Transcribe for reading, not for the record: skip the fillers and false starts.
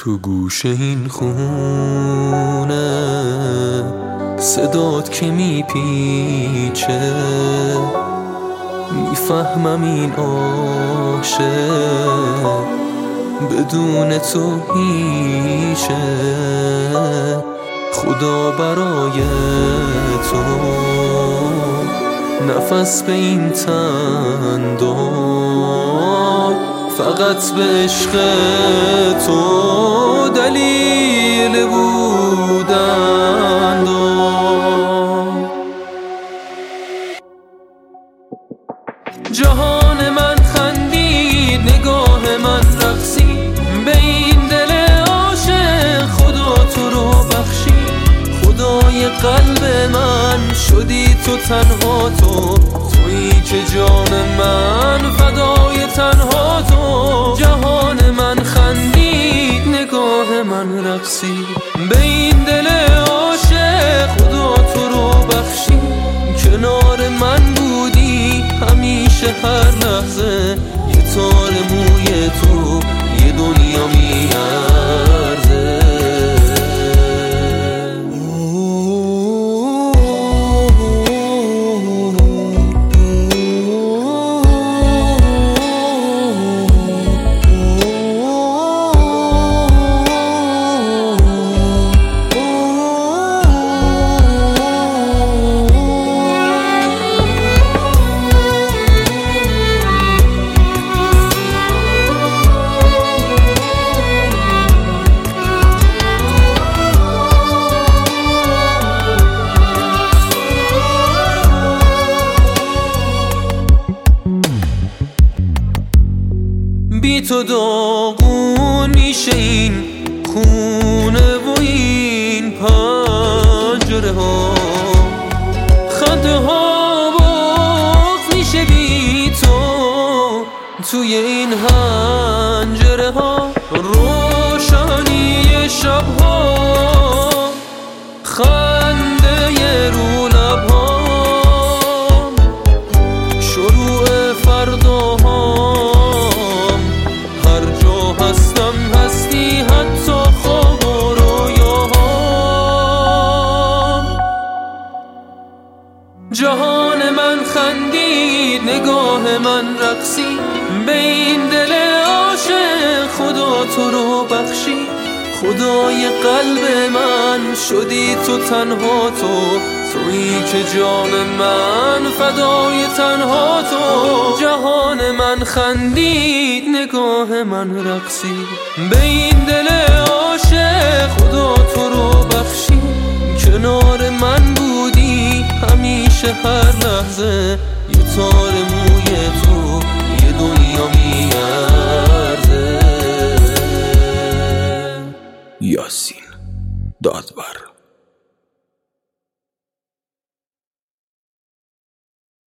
تو گوش این خونه صدات که میپیچه، میفهمم این عاشق بدون تو هیچه. خدا برای تو نفس به این تن داد، فقط به عشق تو دلیل بودن داد. جهان من خندید، نگاه من رقصید، به این دل عاشق خدا تو رو بخشید. خدای قلب من شدی تو، تنها تویی که جان من فدای تنها تو. جهان من خندید، نگاه من رقصید، به این دل عاشق خدا تو رو بخشید. کنار من بودی همیشه، هر لحظه یه تار موی تو یه دنیا میارزه. بی تو داغون میشه این خونه و این پنجره ها، خنده ها باز میشه بی تو توی این حنجره ها. روشنی شب ها، خنده رو لب ها، شروع فرداها، هستی حتی خواب و رویاها. جهان من خندید، نگاه من رقصید، به این دل عاشق خدا تو رو بخشید. خدای قلب من شدی تو، تنها تویی که جان من فدای تنها تو. جهان من خندید، نگاه من رقصید، به این دل عاشق